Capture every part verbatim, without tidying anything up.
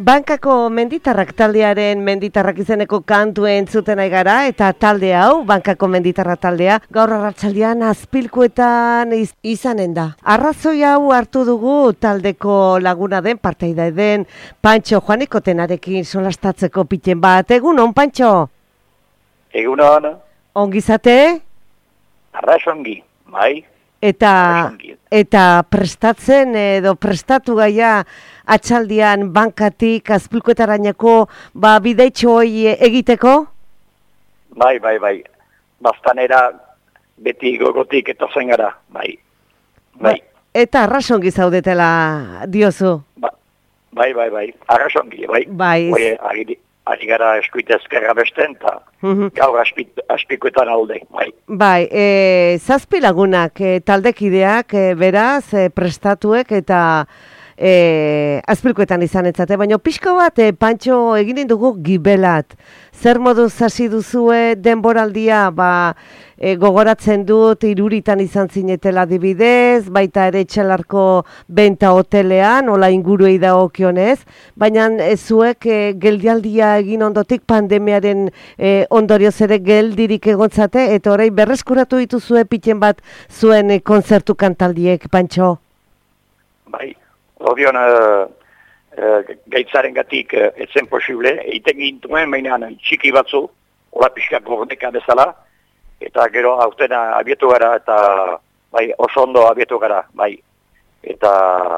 Bankako Menditarrak taldearen Menditarrak izeneko kantu entzuten ari gara, eta talde hau, Bankako Menditarra taldea, gaur arratsaldean azpilkuetan iz, izanen da. Arrazoi hau hartu dugu taldeko laguna den, parteide den, Pantxo Juanikotenarekin solastatzeko piten bat. Egun on, Pantxo? Egun on. Ongizate? Arrasongi, bai. Eta, eta prestatzen edo prestatu gaia atxaldian bankatik azpilkuetarainako ba, bideitxo hoi egiteko? Bai, bai, bai. Bastanera beti gogotik etozen gara, bai. Bai. Ba, eta arrasongi zaudetela diozu? Ba, bai, bai, bai. Arrasongi, bai. Bai. Oie, ari, ari gara eskuitezkerra besten, eta gaur azpilkuetan alde, bai. Bai, e, zazpi lagunak, e, taldekideak, e, beraz, e, prestatuek eta e, azpilkuetan izan etzate, baina pixko bat, e, Pantxo, egin dugu gibelat. Zer moduz hasi duzue denboraldia, ba, e, gogoratzen dut, iruritan izan zinetela adibidez, baita ere Etxalarko benta hotelean, ola inguruei dagokionez, baina e, zuek e, geldialdia egin ondotik pandemiaren e, ondorioz ere geldirik egontzate, eta orain berreskuratu dituzue piten bat zuen e, kontzertu kantaldiek, Pantxo? Bai, Odion, uh, uh, gaitzaren gatik uh, etzen posible, eiten gintuen, mainean txiki batzu, hola pixka gordeka bezala, eta gero aurtena abietu gara, eta bai, oso ondo abietu gara, bai, eta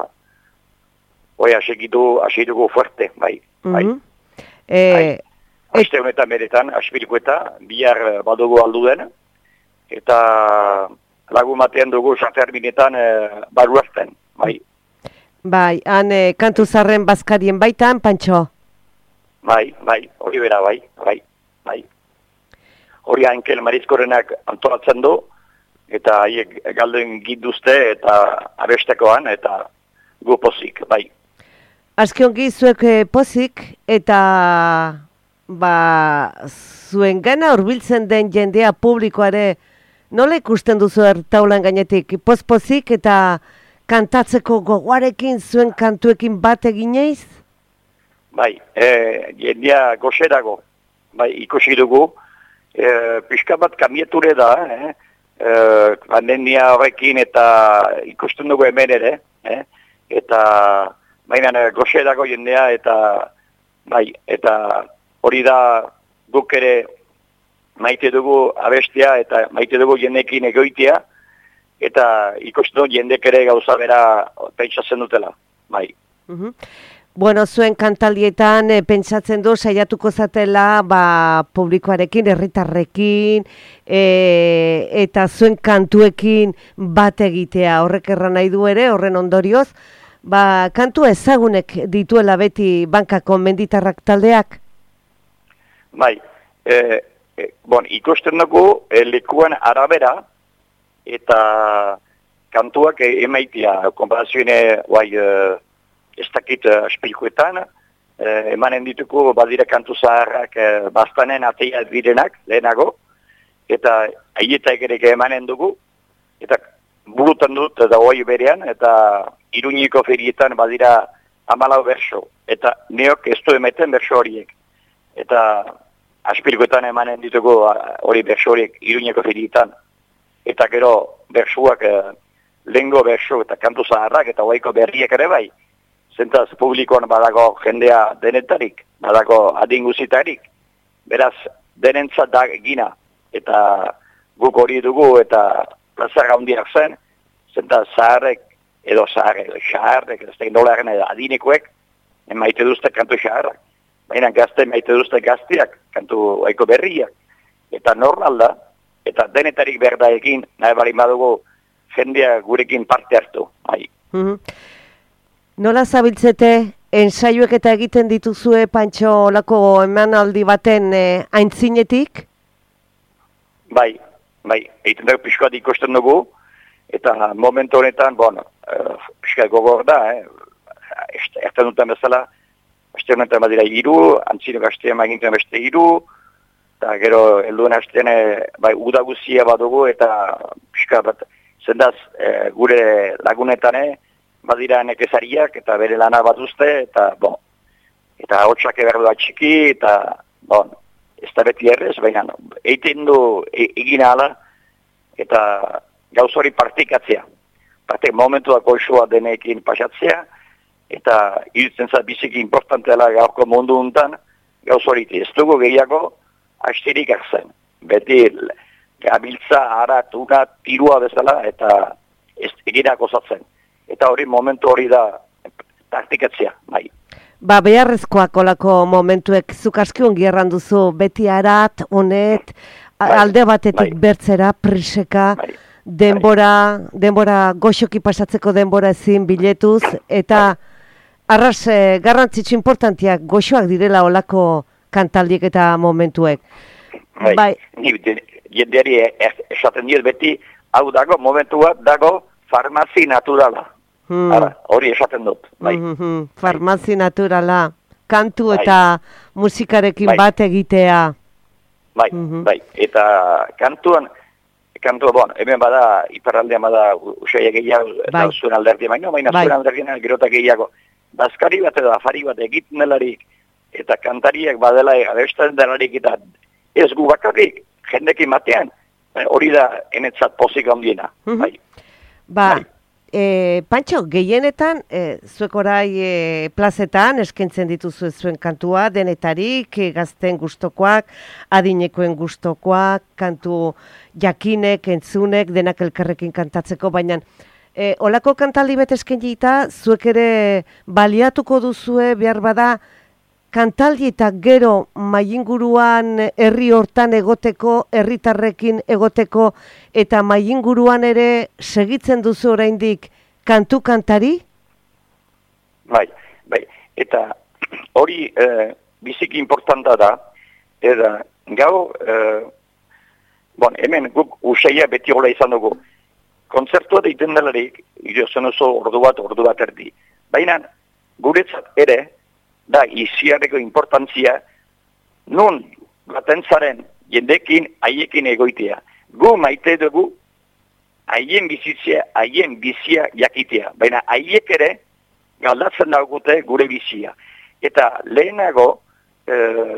hoi asegidu, asegidugu fuerte, bai, bai. Mm-hmm. e, bai. Aste honetan beretan, aspirikueta, bihar badugu alduden, eta lagun batean dugu saterminetan uh, baruazten, bai. Bai, han e, kantu zarren bazkarien baitan, Pantxo? Bai, bai, hori bera, bai, bai, bai. Hori Ankel Marizkorenak antolatzen du, eta haiek galden ginduzte, eta abestekoan, eta gu pozik, bai. Azkiongi zuek e, pozik, eta ba, zuen gana hurbiltzen den jendea publikoare, nola ikusten duzu ertaulan gainetik, poz-pozik, eta kantatzeko gogoarekin, zuen kantuekin bat egineiz? Bai, e, jendea goxerago, bai, ikusi dugu, e, pixka bat kamieture da, eh? e, pandemia horrekin eta ikusten dugu hemen ere, eh? eta baina goxerago jendea, eta bai, eta hori da guk ere maite dugu abestia, eta maite dugu jendekin egoitea, eta ikusten du jendek ere gauza bera pentsatzen dutela, bai. Uh-huh. Bueno, zuen kantaldietan e, pentsatzen du saiatuko zatela ba, publikoarekin, herritarrekin, e, eta zuen kantuekin bat egitea, horrek erran nahi du ere, horren ondorioz, ba, kantu ezagunek dituela beti Bankako Menditarrak taldeak? Bai, e, e, bon, ikusten dugu e, lekuan arabera, eta kantuak emaitia, konparazioene, guai, uh, ez dakit uh, aspilkuetan, uh, emanen dituko badira kantu zaharrak uh, bastanen ateia direnak, lehenago, eta aietak ere emanen dugu, eta burutan dut, da hoi berean, eta Iruñiko ferietan badira amalau berso, eta neok ez du emaiten berso horiek, eta aspilkuetan emanen dituko hori berso horiek Iruñiko ferietan, eta gero bersuak, eh, lengo bersu eta kantu zaharrak eta hoiko berriak ere bai. Zentaz publikoan badago jendea denetarik, badago adinguzitarik. Beraz, denentzat da gina. Eta guk hori dugu eta plazara handiak zen, zentaz zaharrek, edo zaharrek, zaharrek, ez da indolaren adinekoek, maite duzte kantu zaharrak. Baina gazte maite duzte gaztiak, kantu hoiko berriak. Eta normal da, eta denetarik berdaekin, nahi bali badugu jendea gurekin parte hartu. Bai. Mm-hmm. Nola zabiltzete, ensaioek eta egiten dituzue, Pantxo, lako emanaldi baten eh, aintzinetik? Bai, bai, egiten dugu pixkoat ikusten dugu, eta momentu honetan, bueno, uh, pixkoat gogor da, eh? erten duten bezala, beste honetan badira iru, antzino gaztean magintzen beste iru, eta gero helduen hasten bai, uda guzia badugu, eta pixka bat, zendaz, e, gure lagunetan badira nekezariak, eta bere lana bat uste, eta bon, eta hotxak eberdu da txiki, eta, bon, ez da beti errez, baina eiten du e, egin ala, eta gauz hori partikatzea. Partik momentua goxoa denekin pasatzea, eta irutzen za biziki importantela gaurko mundu untan, gauz hori ez dugu gehiago astirik hartzen. Beti gabiltza, arat, una, tirua bezala, eta ez eginak osatzen. Eta hori momentu hori da praktikatzea, bai. Ba, beharrezkoak olako momentuek zuk aski ongi erran duzu, beti arat, honet, bai, alde batetik bai, bertzera, priseka, bai, denbora, bai, denbora goxoki pasatzeko denbora ezin biletuz, eta arras eh, garrantzitsu importantiak goxoak direla olako kantaldiek eta momentuek. Bai, bai. Ni jendeari esaten diet beti, hau dago, momentua dago farmazi naturala. Hmm. Ara, hori esaten dut. Bai. Mm-hmm. Farmazi naturala, kantu bai, eta musikarekin bai, bat egitea. Bai, mm-hmm, bai, eta kantuan, kantua, bon, hemen bada, iparraldean bada usaia gehiago, bai, eta zuen alderdi baino, baina bai, zuen alderdian gerota gehiago. Bazkari bat edo afari bat egiten delarik, eta kantariak badela abesten delarik, eta ez gu bakarrik, jendekin batean, hori da enetzat pozik handiena. Mm-hmm. Bai. Ba, bai. E, Pantxo, gehienetan, e, zuek orai e, plazetan eskaintzen dituzu zuen kantua, denetarik, e, gazten gustokoak, adinekoen gustokoak, kantu jakinek, entzunek, denak elkarrekin kantatzeko, baina e, olako kantaldi bet eskainita, zuek ere baliatuko duzue behar bada, kantaldi eta gero maiinguruan herri hortan egoteko, herritarrekin egoteko, eta maiinguruan ere segitzen duzu oraindik kantu kantari? Bai, bai. Eta hori eh, biziki importanta da, eta gau, eh, bon, hemen guk usaia beti hola izan dugu. Kontzertua deiten delarik, irozen oso ordu bat, ordu bat erdi. Baina guretzat ere, da iziareko importantzia, nun batentzaren jendekin haiekin egoitea. Gu maite dugu haien bizitzea, haien bizia jakitea. Baina haiek ere galdatzen daugute gure bizia. Eta lehenago, e,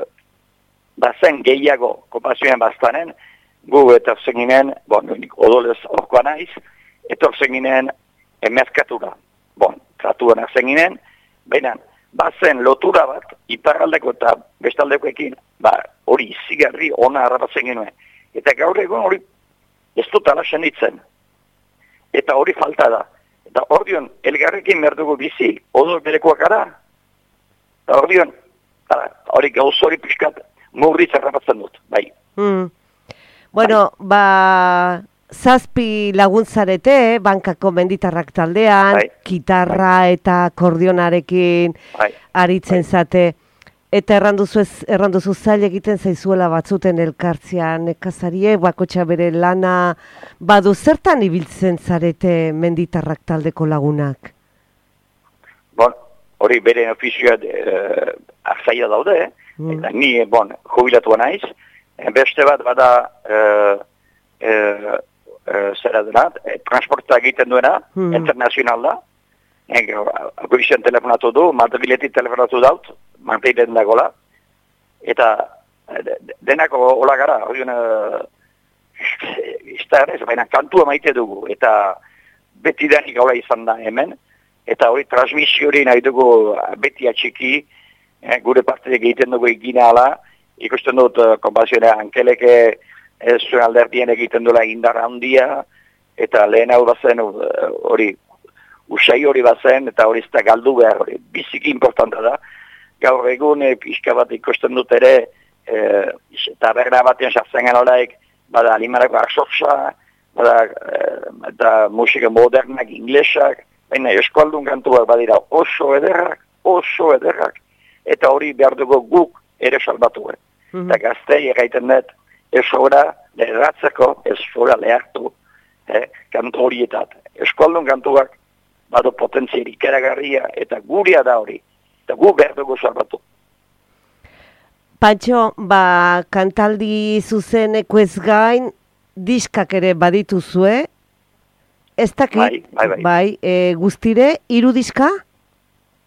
bazen gehiago kopazioen baztanen, gu etorzen ginen, bon, odolez orkoa naiz, etorzen ginen emezkatura. Bon, tratuan arzen ginen, baina bazen lotura bat, iparraldeko eta bestaldekoekin, ba, hori izigarri ona harrapatzen genuen. Eta gaur egun hori ez dut alasen ditzen. Eta hori falta da. Eta ordion, elgarrekin merdugu bizi, odol berekoak ara. Eta ordion, hori gauz hori pixkat murritz harrapatzen dut, bai. Hmm. Bueno, bai, ba... Zazpi laguntzarete, bankako menditarrak taldean, bai, gitarra bai, eta akordionarekin bai, aritzen bai, zate. Eta erranduzu, ez, erranduzu zail egiten zaizuela batzuten elkartzean nekazarie, bakotxa bere lana, badu zertan ibiltzen zarete menditarrak taldeko lagunak? Bon, hori bere ofizioa eh, arzaia daude, mm, eta ni, bon, jubilatua naiz, beste bat bada... Eh, eh, Uh, zera dena, eh, transporta egiten duena, hmm, internazional da. Goizien telefonatu du, Madriletik telefonatu daut, Madrilen dagoela. Eta de, denako hola gara, hori uh, izta baina kantua maite dugu. Eta beti denik hola izan da hemen. Eta hori transmisio hori nahi dugu beti atxiki, eh, gure parte egiten dugu egina ala. Ikusten dut, uh, konpazioa ankeleke, ez zuen alderdien egiten duela indarra handia, eta lehen hau bazen, hori, usai hori bazen, eta hori ez da galdu behar, hori, biziki importanta da. Gaur egun, e, pixka bat ikusten dut ere, e, taberna batean sartzen genolaik, bada alimarako arsotsa, bada, e, eta musika modernak, inglesak, baina eskualdun kantuak badira oso ederrak, oso ederrak, eta hori behar dugu guk ere salbatu. Mm-hmm. Eta gaztei erraiten dut, ez sobra leheratzeko, ez sobra lehartu eh, kantu horietat. Eskualdun kantuak badu potentziari ikeragarria eta guria da hori. Eta gu behar dugu salbatu. Pantxo, ba, kantaldi zuzeneko ez gain, diskak ere badituzue, ez dakit, bai, bai, bai. bai e, guztire, hiru diska?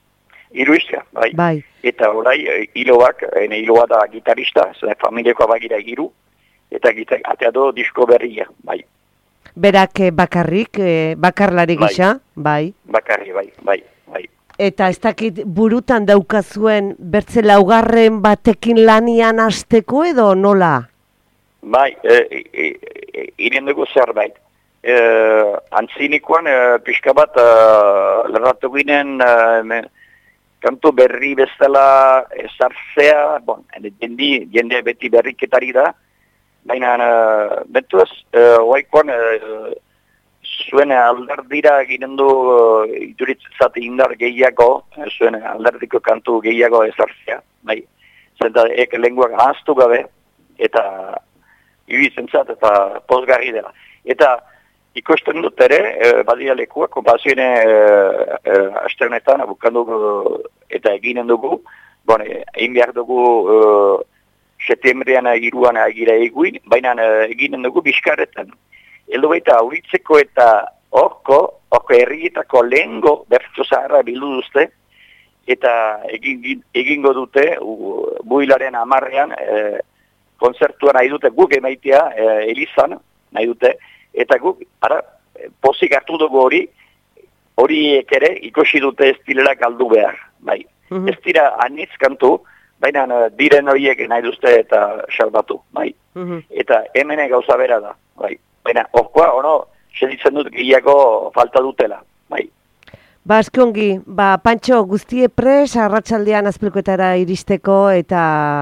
Hiru izia, bai. Bai. Eta orai, hiloak, ene hiloa da gitarista, zene familiakoa bagira hiru, eta gitar, atea do disko berria, bai. Berak bakarrik, bakarlari gisa, bai. Bakarri, bai, bai, bai. Eta ez dakit burutan daukazuen bertze laugarren batekin lanian hasteko edo nola? Bai, e, e, e, iren dugu zerbait. E, antzinikoan, e, pixka bat, e, lerratu ginen, e, kantu berri bezala ezartzea, bon, jende, jende beti berriketari da, baina, e, bentuaz, e, oaikoan, e, zuen alderdira ginen du e, ituritzat indar gehiago, e, zuen alderdiko kantu gehiago ezartzea, bai, zenta ek lenguak ahaztu gabe, eta ibizentzat eta pozgarri dela. Eta ikusten dut ere, e, badia lekuak, kompazioen e, e, asternetan, abukandugu eta eginen dugu, bon, egin behar dugu e, septembrian iruan egira eguin, baina e, eginen dugu bizkarretan. Eldo baita auritzeko eta orko, orko herrietako lehengo bertso zaharra bildu duzte, eta egin, egingo dute, u, builaren amarrean, e, konzertua nahi dute guk emaitea, e, Elizan, nahi dute, eta guk, ara, pozik hartu dugu hori, horiek ere ikusi dute ez direla galdu behar, bai. Mm-hmm. Ez dira anitz kantu, baina diren horiek nahi duzte eta salbatu, bai. Mm-hmm. Eta hemen gauza bera da, bai. Baina, orkoa, ono, seditzen dut gehiago falta dutela, bai. Ba, askongi, ba, Pantxo, guztie pres, arratsaldean azpilkoetara iristeko eta...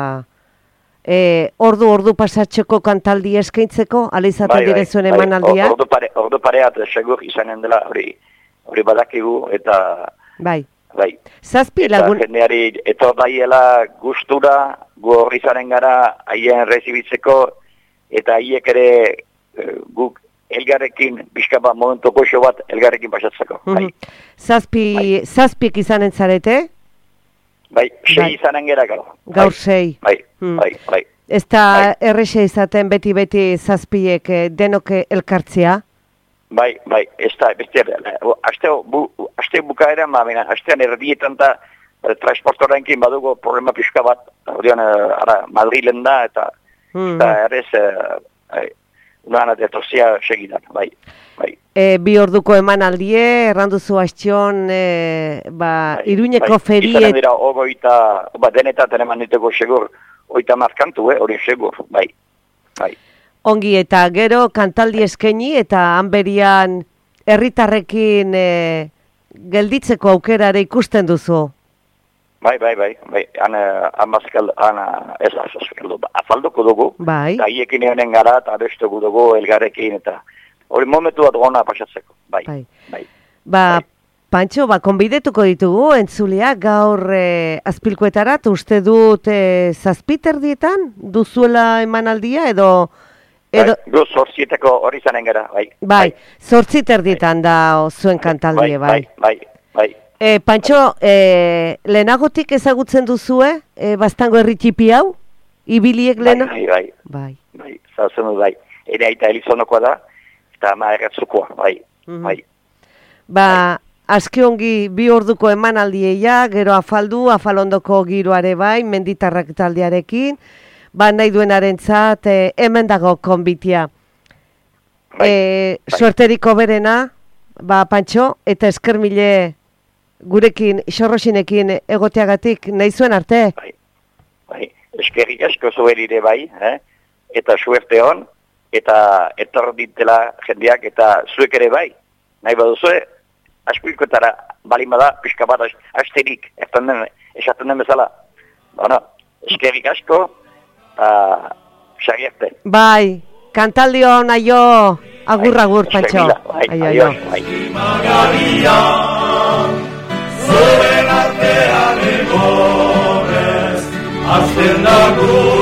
E, ordu ordu pasatzeko kantaldi eskaintzeko, ala izaten bai, direzuen bai, emanaldia? Ordu pare, ordu pareat segur izanen dela, hori, hori badakigu, eta... Bai. Bai. Zazpi lagun... Eta jendeari etor daiela gustura, gu horri zaren gara, haien rezibitzeko, eta haiek ere guk elgarrekin, bizkaba momentu goxo bat, elgarrekin pasatzeko. Mm-hmm. Bai. Zazpi, bai. Zazpiek izanen zarete? Bai, sei bai. Izanen gara gaur. Gaur sei. Bai, hmm. bai, bai. Ez da bai. Errexe izaten beti-beti zazpiek denoke elkartzea? Bai, bai, ez da, beste, aste, bu, aste bukaeran, ba, bina, astean erdietan da, transportorenkin badugu problema pixka bat, ordean, ara, Madrilen da, eta, hmm. eta errez, bai, unan atetozia segidan, bai, bai. E, bi orduko emanaldie, erranduzu astion, e, ba, bai, Iruñeko bai, feriet... Izanen dira, ogoita, ba, denetaten eman diteko segur, oita markantu, eh, hori segur, bai, bai. Ongi, eta gero, kantaldi eskaini, eta hanberian herritarrekin e, gelditzeko aukerare ikusten duzu? Bai, bai, bai, bai, han, amazkal, han, ez azazkaldu, afalduko dugu, bai. Eta hiekin egonen gara, eta abestuko dugu, elgarrekin, eta... Hori momentu bat gona pasatzeko, bai, bai. bai. Ba, bai. Pantxo, ba, konbidetuko ditugu, entzuleak gaur e, azpilkoetara, uste dut e, zazpiterdietan duzuela emanaldia, edo... edo... Bai, du zortzietako hori zanen gara, bai. Bai, zortziterdietan bai. Da zuen kantaldie, bai. Bai, bai, bai. E, Pantxo, e, lehenagotik ezagutzen duzue, e, bastango herritipi hau? Ibiliek lehena? Bai, bai, bai. Bai, zazen du, bai. Ere aita Elizonokoa da, eta maerratzukoa, bai, mm-hmm. bai. Ba, aski ongi bi orduko emanaldieia, gero afaldu, afalondoko giroare bai, menditarrak taldearekin, ba nahi duenarentzat e, hemen dago konbitia. Bai, e, bai. Suerteriko berena, ba Pantxo, eta eskermile gurekin, xorrosinekin egoteagatik nahi zuen arte? Bai, bai, eskerrik asko zuelire bai, eh? Eta suerte hon, eta etor ditela jendeak, eta zuek ere bai, nahi baduzue, aspilkoetara balin bada, pixka bat asterik, esaten den bezala. Bueno, eskerrik asko, eta xariarte. Bai, kantaldio naio, agur, agur, Pantxo. Bai, aio, bai. Zoren artean egorez, azten dago